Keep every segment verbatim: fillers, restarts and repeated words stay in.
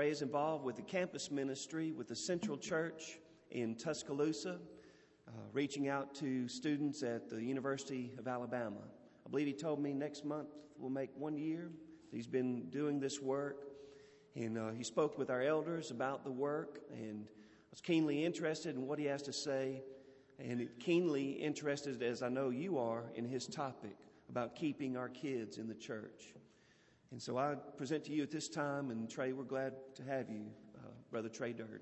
Trey is involved with the campus ministry with the Central Church in Tuscaloosa, uh, reaching out to students at the University of Alabama. I believe he told me next month will make one year. He's been doing this work, and uh, he spoke with our elders about the work, and I was keenly interested in what he has to say, and keenly interested, as I know you are, in his topic about keeping our kids in the church. And so I present to you at this time, and Trey, we're glad to have you, uh, Brother Trey Durden.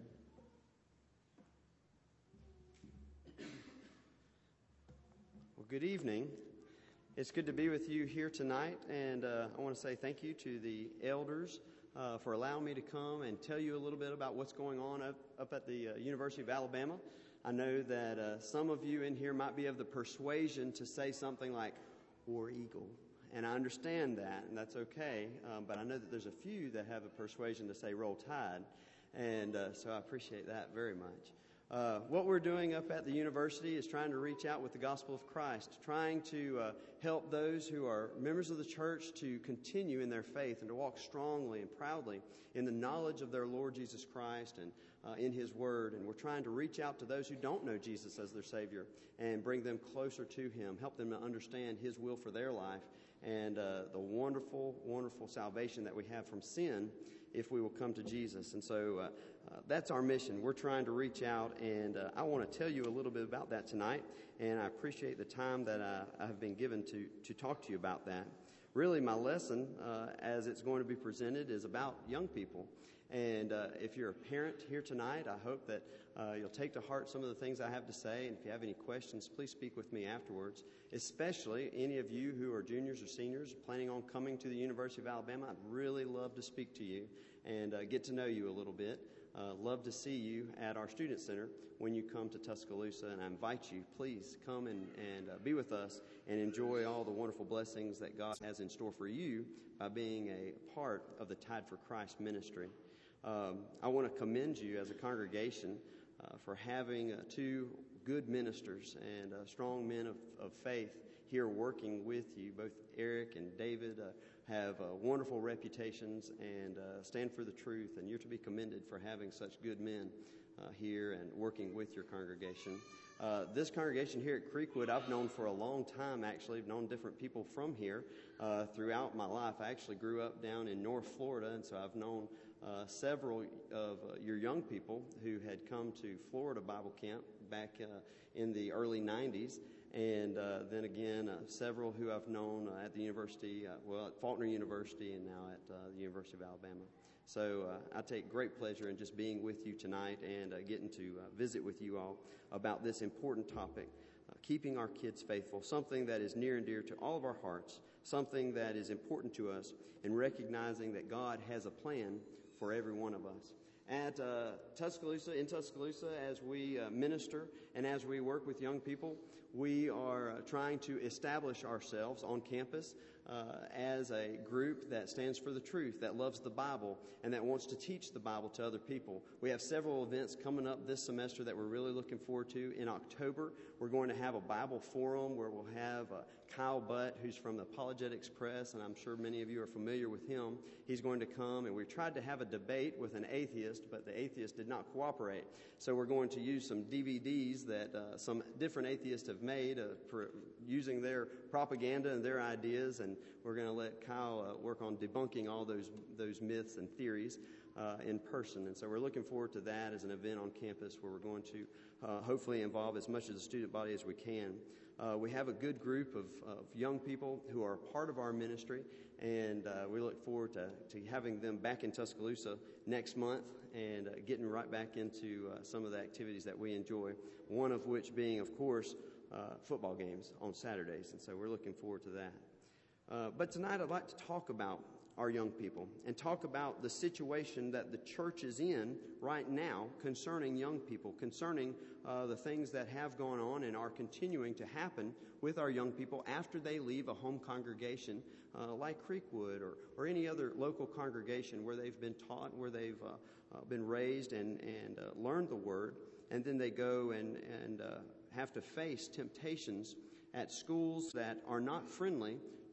Well, good evening. It's good to be with you here tonight, and uh, I want to say thank you to the elders uh, for allowing me to come and tell you a little bit about what's going on up, up at the uh, University of Alabama. I know that uh, some of you in here might be of the persuasion to say something like, War Eagle. And I understand that, and that's okay, um, but I know that there's a few that have a persuasion to say Roll Tide, and uh, so I appreciate that very much. Uh, what we're doing up at the university is trying to reach out with the gospel of Christ, trying to uh, help those who are members of the church to continue in their faith and to walk strongly and proudly in the knowledge of their Lord Jesus Christ and uh, in His Word. And we're trying to reach out to those who don't know Jesus as their Savior and bring them closer to Him, help them to understand His will for their life and uh, the wonderful, wonderful salvation that we have from sin if we will come to Jesus. And so uh, uh, that's our mission. We're trying to reach out, and uh, I want to tell you a little bit about that tonight, and I appreciate the time that I, I have been given to, to talk to you about that. Really, my lesson, uh, as it's going to be presented, is about young people. And uh, if you're a parent here tonight, I hope that uh, you'll take to heart some of the things I have to say. And if you have any questions, please speak with me afterwards, especially any of you who are juniors or seniors planning on coming to the University of Alabama. I'd really love to speak to you and uh, get to know you a little bit. Uh, love to see you at our Student Center when you come to Tuscaloosa. And I invite you, please come and, and uh, be with us and enjoy all the wonderful blessings that God has in store for you by being a part of the Tide for Christ ministry. Um, I want to commend you as a congregation uh, for having uh, two good ministers and uh, strong men of, of faith here working with you. Both Eric and David uh, have uh, wonderful reputations and uh, stand for the truth, and you're to be commended for having such good men uh, here and working with your congregation. Uh, this congregation here at Creekwood, I've known for a long time, actually. I've known different people from here uh, throughout my life. I actually grew up down in North Florida, and so I've known uh, several of uh, your young people who had come to Florida Bible Camp back uh, in the early nineties. And uh, then again, uh, several who I've known uh, at the university, uh, well, at Faulkner University and now at uh, the University of Alabama. So uh, I take great pleasure in just being with you tonight and uh, getting to uh, visit with you all about this important topic, uh, keeping our kids faithful, something that is near and dear to all of our hearts, something that is important to us, and recognizing that God has a plan for every one of us. At uh, Tuscaloosa, in Tuscaloosa, as we uh, minister and as we work with young people, we are uh, trying to establish ourselves on campus uh, as a group that stands for the truth, that loves the Bible, and that wants to teach the Bible to other people. We have several events coming up this semester that we're really looking forward to. In October, we're going to have a Bible forum where we'll have uh, Kyle Butt, who's from the Apologetics Press, and I'm sure many of you are familiar with him. He's going to come, and we tried to have a debate with an atheist, but the atheist did not cooperate. So we're going to use some D V Ds that uh, some different atheists have made uh, for using their propaganda and their ideas, and we're going to let Kyle uh, work on debunking all those those myths and theories uh, in person. And so we're looking forward to that as an event on campus where we're going to uh, hopefully involve as much of the student body as we can. Uh, we have a good group of, of young people who are part of our ministry, and uh, we look forward to, to having them back in Tuscaloosa next month and uh, getting right back into uh, some of the activities that we enjoy, one of which being, of course, uh, football games on Saturdays, and so we're looking forward to that. Uh, but tonight I'd like to talk about our young people and talk about the situation that the church is in right now concerning young people, concerning uh, the things that have gone on and are continuing to happen with our young people after they leave a home congregation uh, like Creekwood or, or any other local congregation where they've been taught, where they've uh, uh, been raised and, and uh, learned the Word, and then they go and, and uh, have to face temptations at schools that are not friendly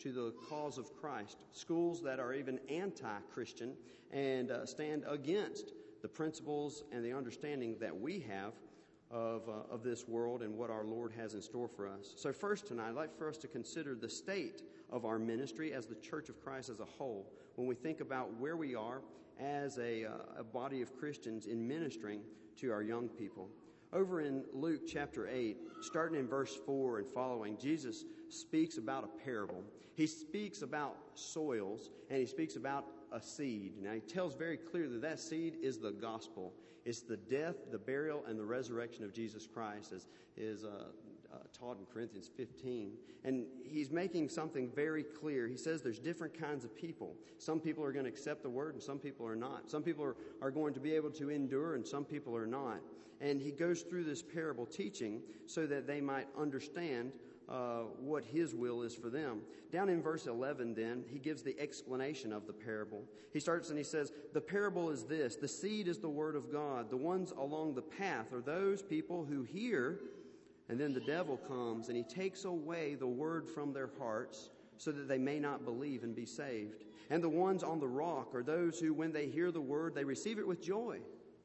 to the cause of Christ, schools that are even anti-Christian and uh, stand against the principles and the understanding that we have of, uh, of this world and what our Lord has in store for us. So first tonight, I'd like for us to consider the state of our ministry as the Church of Christ as a whole, when we think about where we are as a, uh, a body of Christians in ministering to our young people. Over in Luke chapter eight, starting in verse four and following, Jesus speaks about a parable. He speaks about soils, and he speaks about a seed. Now, he tells very clearly that that seed is the gospel. It's the death, the burial, and the resurrection of Jesus Christ, as is uh, uh, taught in Corinthians fifteen. And he's making something very clear. He says there's different kinds of people. Some people are going to accept the word, and some people are not. Some people are, are going to be able to endure, and some people are not. And he goes through this parable teaching so that they might understand uh, what his will is for them. Down in verse eleven, then, he gives the explanation of the parable. He starts and he says, the parable is this: the seed is the word of God. The ones along the path are those people who hear, and then the devil comes and he takes away the word from their hearts so that they may not believe and be saved. And the ones on the rock are those who, when they hear the word, they receive it with joy.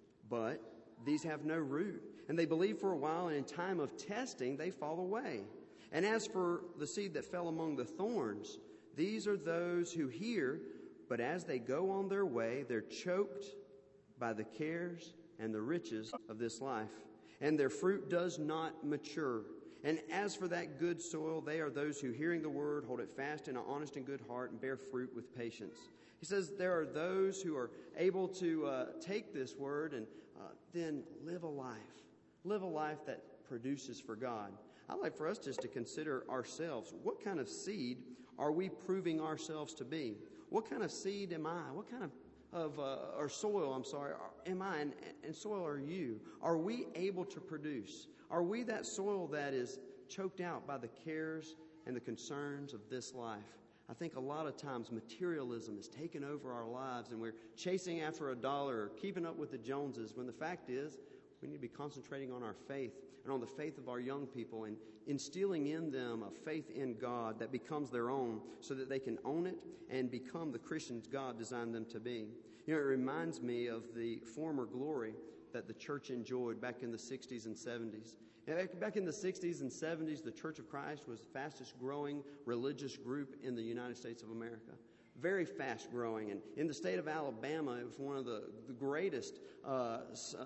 But these have no root, and they believe for a while, and in time of testing they fall away. And as for the seed that fell among the thorns, these are those who hear, but as they go on their way, they're choked by the cares and the riches of this life, and their fruit does not mature. And as for that good soil, they are those who, hearing the word, hold it fast in an honest and good heart and bear fruit with patience. He says there are those who are able to uh, take this word and uh, then live a life, live a life that produces for God. I'd like for us just to consider ourselves. What kind of seed are we proving ourselves to be? What kind of seed am I? What kind of, of uh, or soil, I'm sorry, am I? And, and soil are you? Are we able to produce? Are we that soil that is choked out by the cares and the concerns of this life? I think a lot of times materialism has taken over our lives, and we're chasing after a dollar or keeping up with the Joneses, when the fact is we need to be concentrating on our faith and on the faith of our young people and instilling in them a faith in God that becomes their own so that they can own it and become the Christians God designed them to be. You know, it reminds me of the former glory that the church enjoyed back in the sixties and seventies. Back in the sixties and seventies, the Church of Christ was the fastest growing religious group in the United States of America. Very fast growing. And in the state of Alabama, it was one of the, the greatest uh, uh,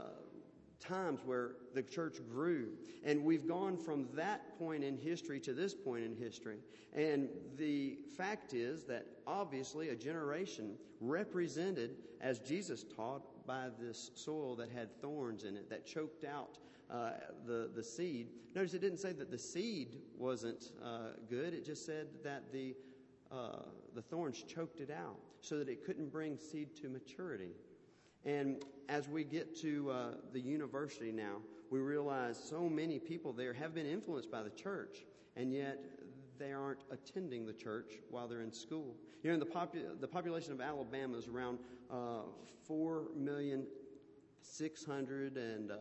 times where the church grew. And we've gone from that point in history to this point in history. And the fact is that obviously a generation represented, as Jesus taught, by this soil that had thorns in it, that choked out uh, the, the seed. Notice it didn't say that the seed wasn't uh, good. It just said that the, uh, the thorns choked it out so that it couldn't bring seed to maturity. And as we get to uh, the university now, we realize so many people there have been influenced by the church, and yet they aren't attending the church while they're in school. You know, the, popu- the population of Alabama is around uh, four million six hundred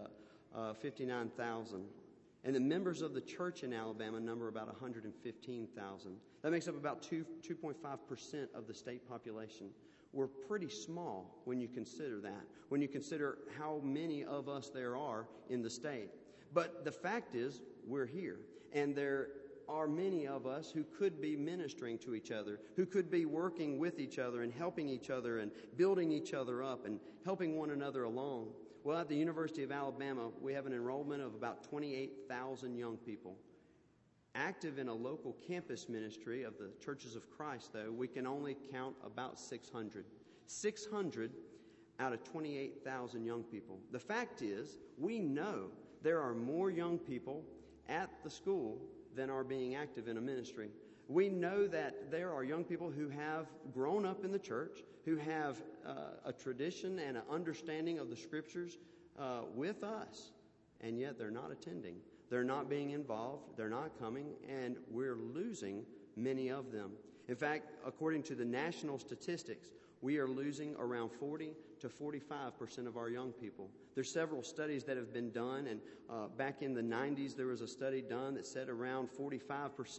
fifty-nine thousand. And the members of the church in Alabama number about one hundred fifteen thousand. That makes up about two, 2.5 percent of the state population. We're pretty small when you consider that, when you consider how many of us there are in the state. But the fact is, we're here, and there are many of us who could be ministering to each other, who could be working with each other and helping each other and building each other up and helping one another along. Well, at the University of Alabama, we have an enrollment of about twenty-eight thousand young people. Active in a local campus ministry of the Churches of Christ, though, we can only count about six hundred. six hundred out of twenty-eight thousand young people. The fact is, we know there are more young people at the school than are being active in a ministry. We know that there are young people who have grown up in the church, who have uh, a tradition and an understanding of the Scriptures uh, with us, and yet they're not attending. They're not being involved. They're not coming, and we're losing many of them. In fact, according to the national statistics, we are losing around forty to forty-five percent of our young people. There's several studies that have been done, and uh, back in the nineties, there was a study done that said around forty-five percent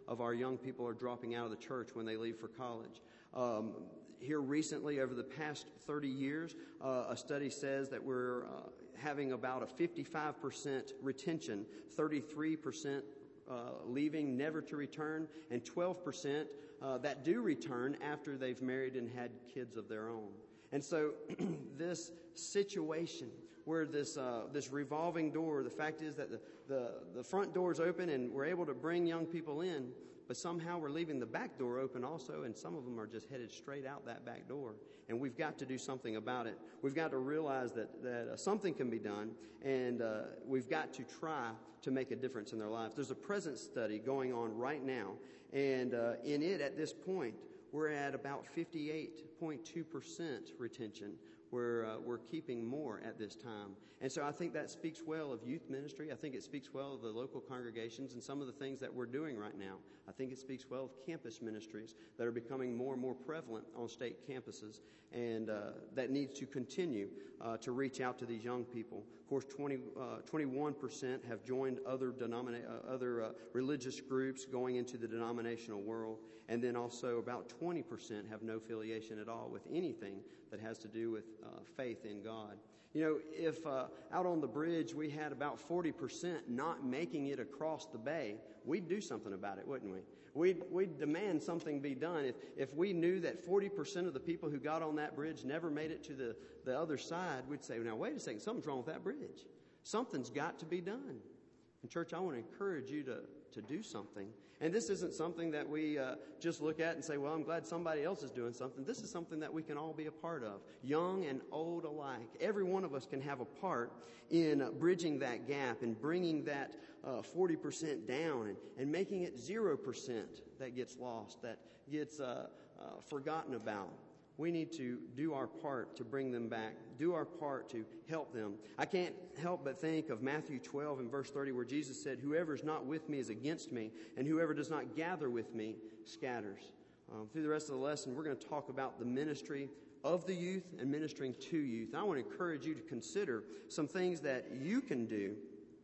of our young people are dropping out of the church when they leave for college. Um, here recently, over the past thirty years, uh, a study says that we're uh, having about a fifty-five percent retention, thirty-three percent uh, leaving never to return, and twelve percent uh, that do return after they've married and had kids of their own. And so this situation where this uh, this revolving door, the fact is that the, the, the front door is open and we're able to bring young people in, but somehow we're leaving the back door open also, and some of them are just headed straight out that back door. And we've got to do something about it. We've got to realize that, that uh, something can be done, and uh, we've got to try to make a difference in their lives. There's a present study going on right now, and uh, in it at this point, we're at about fifty-eight point two percent retention. We're, uh, we're keeping more at this time. And so I think that speaks well of youth ministry. I think it speaks well of the local congregations and some of the things that we're doing right now. I think it speaks well of campus ministries that are becoming more and more prevalent on state campuses, and uh, that needs to continue uh, to reach out to these young people. Of course, twenty, uh, twenty-one percent have joined other, denomina- uh, other uh, religious groups going into the denominational world, and then also about twenty percent have no affiliation at all with anything that has to do with uh, faith in God. You know, if uh, out on the bridge we had about forty percent not making it across the bay, we'd do something about it, wouldn't we? We'd, we'd demand something be done. If, if we knew that forty percent of the people who got on that bridge never made it to the, the other side, we'd say, now, wait a second, something's wrong with that bridge. Something's got to be done. And church, I want to encourage you to, to do something. And this isn't something that we uh, just look at and say, well, I'm glad somebody else is doing something. This is something that we can all be a part of, young and old alike. Every one of us can have a part in uh, bridging that gap and bringing that uh, forty percent down and, and making it zero percent that gets lost, that gets uh, uh, forgotten about. We need to do our part to bring them back, do our part to help them. I can't help but think of Matthew twelve and verse thirty, where Jesus said, whoever is not with me is against me, and whoever does not gather with me scatters. Um, through the rest of the lesson, we're going to talk about the ministry of the youth and ministering to youth. I want to encourage you to consider some things that you can do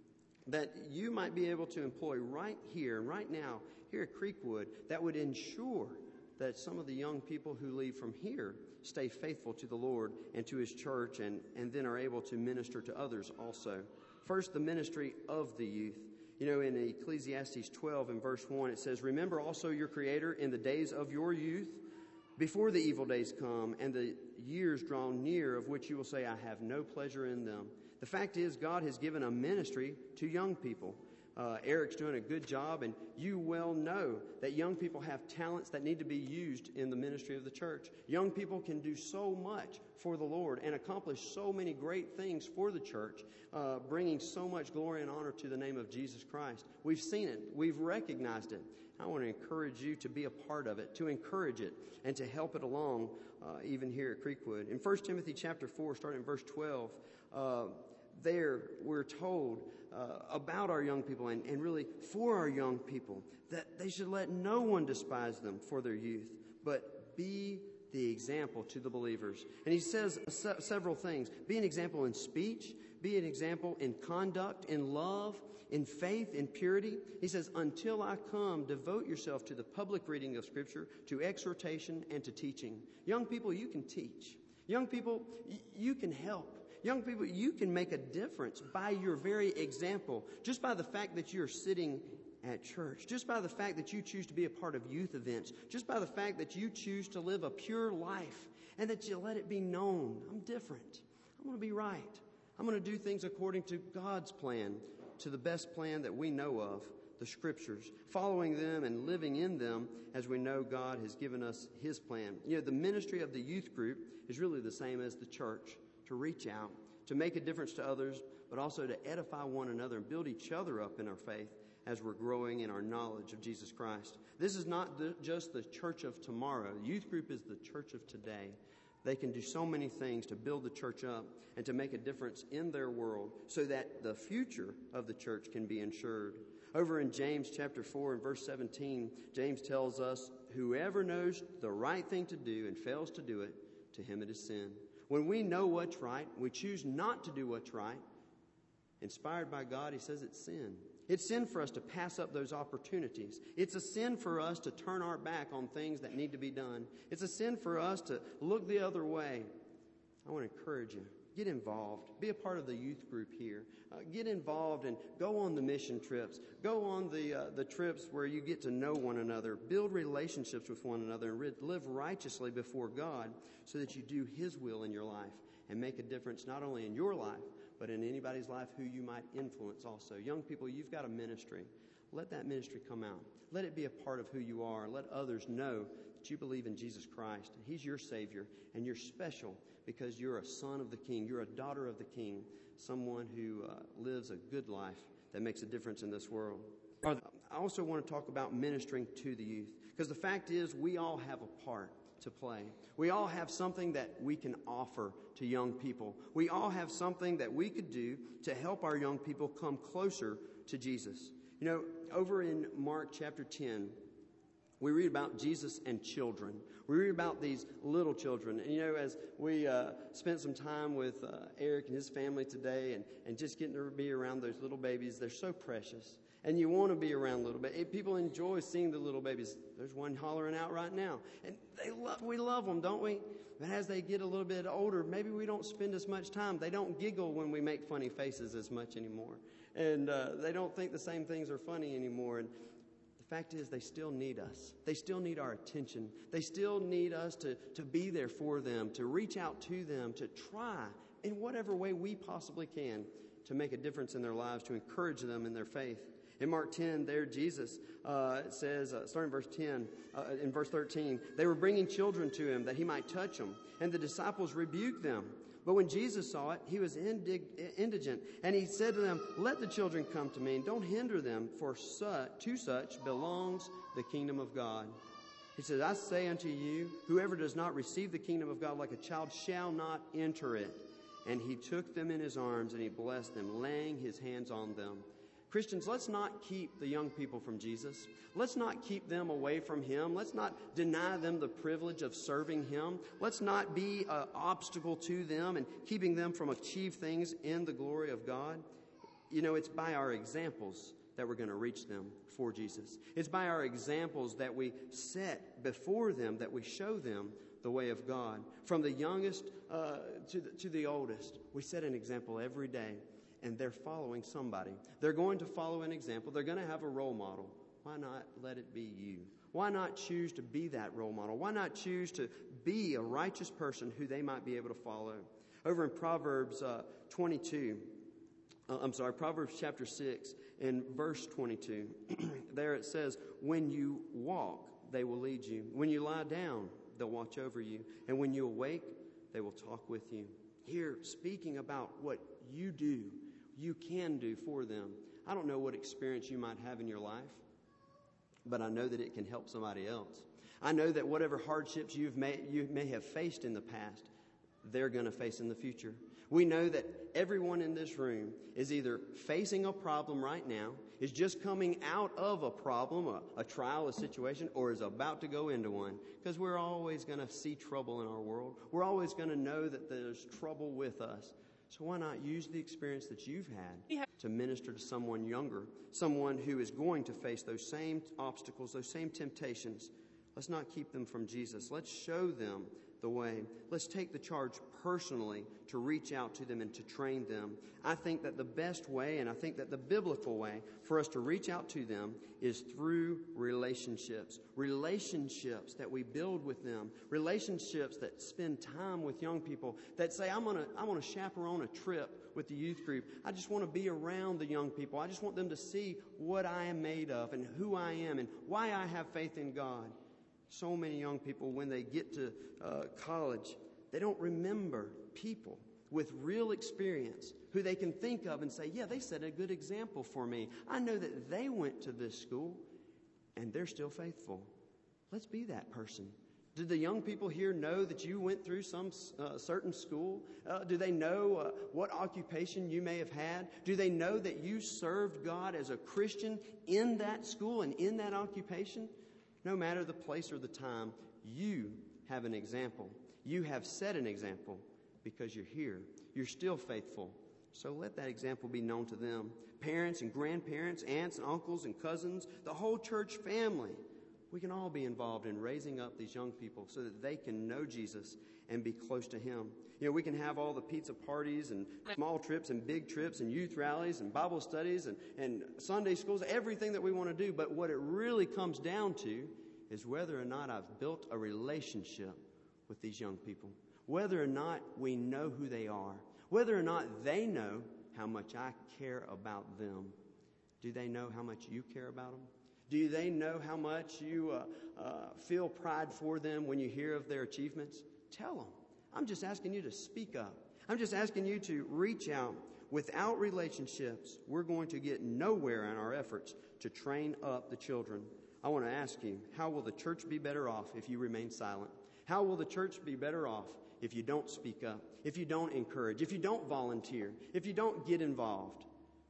that you might be able to employ right here and right now, here at Creekwood, that would ensure that some of the young people who leave from here stay faithful to the Lord and to His church, and, and then are able to minister to others also. First, the ministry of the youth. You know, in Ecclesiastes twelve and verse one, it says, remember also your Creator in the days of your youth, before the evil days come and the years draw near, of which you will say, I have no pleasure in them. The fact is, God has given a ministry to young people. Uh, Eric's doing a good job, and you well know that young people have talents that need to be used in the ministry of the church. Young people can do so much for the Lord and accomplish so many great things for the church, uh, bringing so much glory and honor to the name of Jesus Christ. We've seen it. We've recognized it. I want to encourage you to be a part of it, to encourage it, and to help it along, uh, even here at Creekwood. In First Timothy chapter four, starting in verse twelve, uh, there we're told uh, about our young people, and, and really for our young people, that they should let no one despise them for their youth, but be the example to the believers. And he says se- several things. Be an example in speech, be an example in conduct, in love, in faith, in purity. He says, until I come, devote yourself to the public reading of Scripture, to exhortation, and to teaching. Young people, you can teach. Young people, y- you can help. Young people, you can make a difference by your very example, just by the fact that you're sitting at church, just by the fact that you choose to be a part of youth events, just by the fact that you choose to live a pure life, and that you let it be known. I'm different. I'm going to be right. I'm going to do things according to God's plan, to the best plan that we know of, the Scriptures, following them and living in them as we know God has given us His plan. You know, the ministry of the youth group is really the same as the church, to reach out, to make a difference to others, but also to edify one another and build each other up in our faith as we're growing in our knowledge of Jesus Christ. This is not the, just the church of tomorrow. The youth group is the church of today. They can do so many things to build the church up and to make a difference in their world so that the future of the church can be ensured. Over in James chapter four and verse seventeen, James tells us, whoever knows the right thing to do and fails to do it, to him it is sin. When we know what's right, we choose not to do what's right. Inspired by God, he says it's sin. It's sin for us to pass up those opportunities. It's a sin for us to turn our back on things that need to be done. It's a sin for us to look the other way. I want to encourage you. Get involved. Be a part of the youth group here. Uh, get involved and go on the mission trips. Go on the uh, the trips where you get to know one another. Build relationships with one another and live righteously before God so that you do His will in your life and make a difference not only in your life, but in anybody's life who you might influence also. Young people, you've got a ministry. Let that ministry come out. Let it be a part of who you are. Let others know that you believe in Jesus Christ. He's your Savior, and you're special because you're a son of the King. You're a daughter of the King, someone who uh, lives a good life that makes a difference in this world. I also want to talk about ministering to the youth, because the fact is we all have a part to play. We all have something that we can offer to young people. We all have something that we could do to help our young people come closer to Jesus. You know, over in Mark chapter ten, we read about Jesus and children. We read about these little children. And, you know, as we uh, spent some time with uh, Eric and his family today and, and just getting to be around those little babies, they're so precious. And you want to be around little babies. People enjoy seeing the little babies. There's one hollering out right now. And they love, we love them, don't we? But as they get a little bit older, maybe we don't spend as much time. They don't giggle when we make funny faces as much anymore. And uh, they don't think the same things are funny anymore. And the fact is, they still need us. They still need our attention. They still need us to, to be there for them, to reach out to them, to try in whatever way we possibly can to make a difference in their lives, to encourage them in their faith. In Mark ten, there Jesus uh, it says, uh, starting in verse ten, uh, in verse thirteen, they were bringing children to him that he might touch them, and the disciples rebuked them. But when Jesus saw it, he was indig- indigent, and he said to them, "Let the children come to me, and don't hinder them, for such, to such belongs the kingdom of God." He says, "I say unto you, whoever does not receive the kingdom of God like a child shall not enter it." And he took them in his arms, and he blessed them, laying his hands on them. Christians, let's not keep the young people from Jesus. Let's not keep them away from Him. Let's not deny them the privilege of serving Him. Let's not be an obstacle to them and keeping them from achieve things in the glory of God. You know, it's by our examples that we're going to reach them for Jesus. It's by our examples that we set before them, that we show them the way of God. From the youngest uh, to, the, to the oldest, we set an example every day. And they're following somebody. They're going to follow an example. They're going to have a role model. Why not let it be you? Why not choose to be that role model? Why not choose to be a righteous person who they might be able to follow? Over in Proverbs uh, twenty-two, uh, I'm sorry, Proverbs chapter six, in verse twenty-two, there it says, "When you walk, they will lead you. When you lie down, they'll watch over you. And when you awake, they will talk with you." Here, speaking about what you do, you can do for them. I don't know what experience you might have in your life, but I know that it can help somebody else. I know that whatever hardships you've may, you may have faced in the past, they're going to face in the future. We know that everyone in this room is either facing a problem right now, is just coming out of a problem, a, a trial, a situation, or is about to go into one. Because we're always going to see trouble in our world. We're always going to know that there's trouble with us. So why not use the experience that you've had to minister to someone younger, someone who is going to face those same obstacles, those same temptations? Let's not keep them from Jesus. Let's show them the way. Let's take the charge personally to reach out to them and to train them. I think that the best way, and I think that the biblical way for us to reach out to them is through relationships. Relationships that we build with them. Relationships that spend time with young people, that say, I'm gonna, I want to chaperone a trip with the youth group. I just want to be around the young people. I just want them to see what I am made of and who I am and why I have faith in God. So many young people, when they get to uh, college, they don't remember people with real experience who they can think of and say, yeah, they set a good example for me. I know that they went to this school and they're still faithful. Let's be that person. Did the young people here know that you went through some uh, certain school? Uh, do they know uh, what occupation you may have had? Do they know that you served God as a Christian in that school and in that occupation? No matter the place or the time, you have an example. You have set an example because you're here. You're still faithful. So let that example be known to them. Parents and grandparents, aunts and uncles and cousins, the whole church family. We can all be involved in raising up these young people so that they can know Jesus and be close to Him. You know, we can have all the pizza parties and small trips and big trips and youth rallies and Bible studies and, and Sunday schools, everything that we want to do. But what it really comes down to is whether or not I've built a relationship with these young people, whether or not we know who they are, whether or not they know how much I care about them. Do they know how much you care about them? Do they know how much you uh, uh, feel pride for them when you hear of their achievements? Tell them. I'm just asking you to speak up. I'm just asking you to reach out. Without relationships, we're going to get nowhere in our efforts to train up the children. I want to ask you, how will the church be better off if you remain silent? How will the church be better off if you don't speak up, if you don't encourage, if you don't volunteer, if you don't get involved?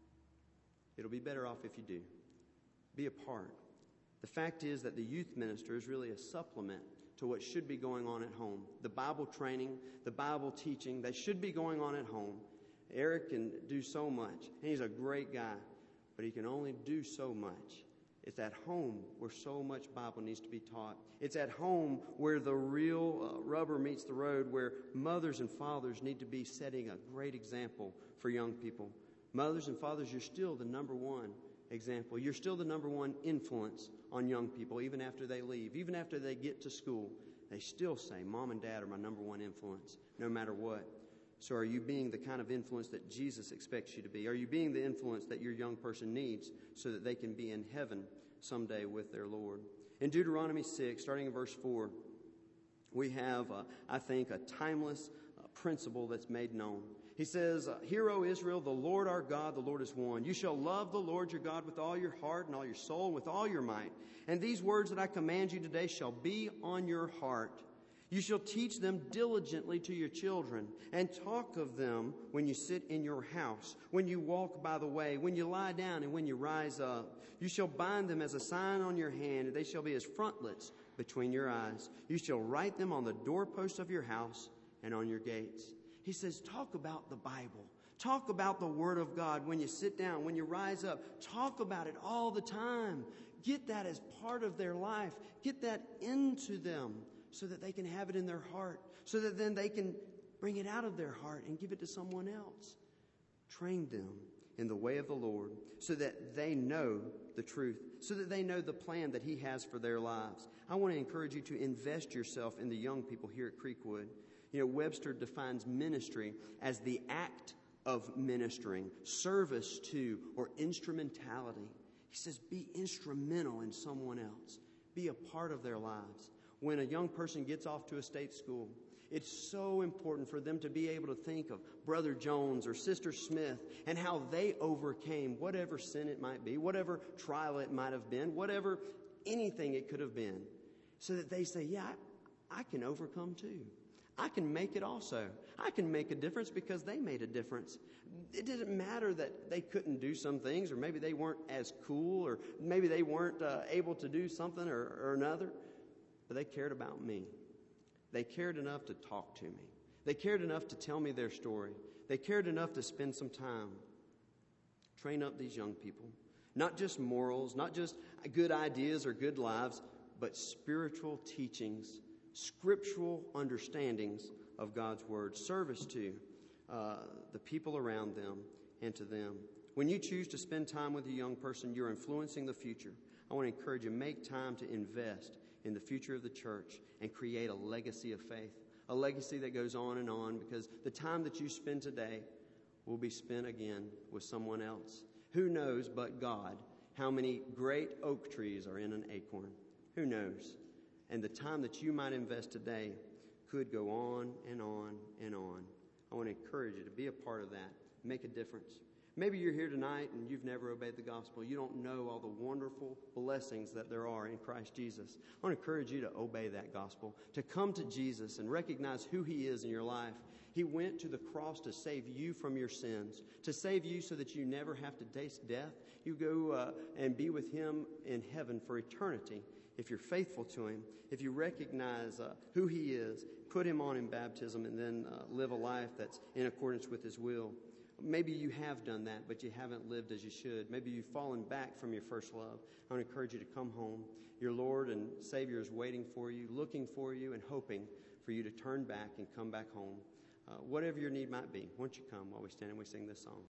It'll be better off if you do. Be a part. The fact is that the youth minister is really a supplement to what should be going on at home. The Bible training, the Bible teaching, that should be going on at home. Eric can do so much, and he's a great guy, but he can only do so much. It's at home where so much Bible needs to be taught. It's at home where the real uh, rubber meets the road, where mothers and fathers need to be setting a great example for young people. Mothers and fathers, you're still the number one example. You're still the number one influence on young people, even after they leave, even after they get to school. They still say, Mom and Dad are my number one influence, no matter what. So are you being the kind of influence that Jesus expects you to be? Are you being the influence that your young person needs so that they can be in heaven someday with their Lord? In Deuteronomy six, starting in verse four, we have, uh, I think, a timeless uh, principle that's made known. He says, Hear, O Israel, the Lord our God, the Lord is one. You shall love the Lord your God with all your heart and all your soul and with all your might. And these words that I command you today shall be on your heart. You shall teach them diligently to your children, and talk of them when you sit in your house, when you walk by the way, when you lie down, and when you rise up. You shall bind them as a sign on your hand, and they shall be as frontlets between your eyes. You shall write them on the doorposts of your house and on your gates. He says, talk about the Bible. Talk about the Word of God when you sit down, when you rise up. Talk about it all the time. Get that as part of their life. Get that into them so that they can have it in their heart, so that then they can bring it out of their heart and give it to someone else. Train them in the way of the Lord so that they know the truth, so that they know the plan that He has for their lives. I want to encourage you to invest yourself in the young people here at Creekwood. You know, Webster defines ministry as the act of ministering, service to, or instrumentality. He says, be instrumental in someone else. Be a part of their lives. When a young person gets off to a state school, it's so important for them to be able to think of Brother Jones or Sister Smith and how they overcame whatever sin it might be, whatever trial it might have been, whatever, anything it could have been, so that they say, yeah, I, I can overcome too. I can make it also. I can make a difference because they made a difference. It didn't matter that they couldn't do some things, or maybe they weren't as cool, or maybe they weren't uh, able to do something or, or another, but they cared about me. They cared enough to talk to me. They cared enough to tell me their story. They cared enough to spend some time. Train up these young people. Not just morals, not just good ideas or good lives, but spiritual teachings, scriptural understandings of God's Word, service to uh, the people around them and to them. When you choose to spend time with a young person, you're influencing the future. I want to encourage you, make time to invest in the future of the church and create a legacy of faith, a legacy that goes on and on, because the time that you spend today will be spent again with someone else. Who knows but God how many great oak trees are in an acorn? Who knows? And the time that you might invest today could go on and on and on. I want to encourage you to be a part of that. Make a difference. Maybe you're here tonight and you've never obeyed the gospel. You don't know all the wonderful blessings that there are in Christ Jesus. I want to encourage you to obey that gospel, to come to Jesus and recognize who He is in your life. He went to the cross to save you from your sins, to save you so that you never have to taste death. You go uh, and be with Him in heaven for eternity. If you're faithful to Him, if you recognize uh, who He is, put Him on in baptism, and then uh, live a life that's in accordance with His will. maybe you have done that, but you haven't lived as you should. Maybe you've fallen back from your first love. I want to encourage you to come home. Your Lord and Savior is waiting for you, looking for you, and hoping for you to turn back and come back home. Uh, whatever your need might be, won't you come while we stand and we sing this song?